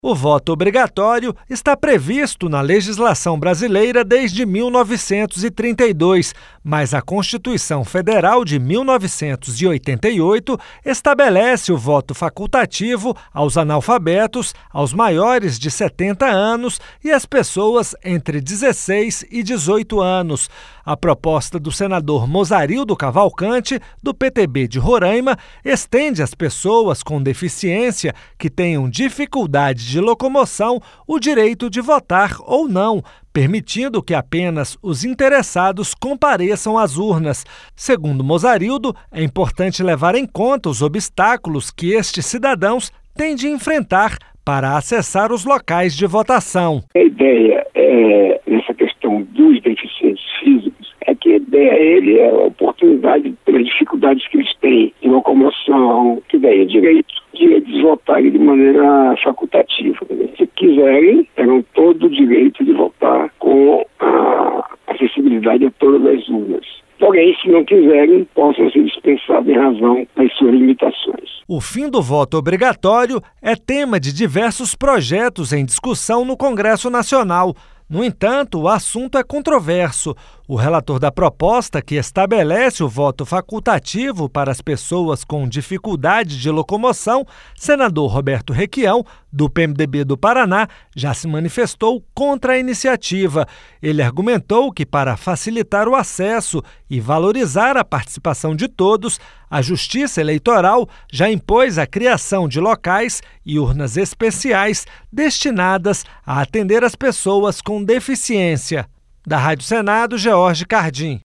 O voto obrigatório está previsto na legislação brasileira desde 1932, mas a Constituição Federal de 1988 estabelece o voto facultativo aos analfabetos, aos maiores de 70 anos e às pessoas entre 16 e 18 anos. A proposta do senador Mozarildo Cavalcante, do PTB de Roraima, estende às pessoas com deficiência que tenham dificuldade de locomoção o direito de votar ou não, permitindo que apenas os interessados compareçam às urnas. Segundo Mozarildo, é importante levar em conta os obstáculos que estes cidadãos têm de enfrentar para acessar os locais de votação. A ideia nessa questão dos deficientes físicos é que a oportunidade pelas dificuldades que eles têm em locomoção, que daí é direito de votar de maneira facultativa. Se quiserem, terão todo o direito de votar com a acessibilidade a todas as urnas. Porém, se não quiserem, possam ser dispensados em razão das suas limitações. O fim do voto obrigatório é tema de diversos projetos em discussão no Congresso Nacional. No entanto, o assunto é controverso. O relator da proposta, que estabelece o voto facultativo para as pessoas com dificuldade de locomoção, senador Roberto Requião, do PMDB do Paraná, já se manifestou contra a iniciativa. Ele argumentou que, para facilitar o acesso e valorizar a participação de todos, a Justiça Eleitoral já impôs a criação de locais e urnas especiais destinadas a atender as pessoas com deficiência. Da Rádio Senado, George Cardim.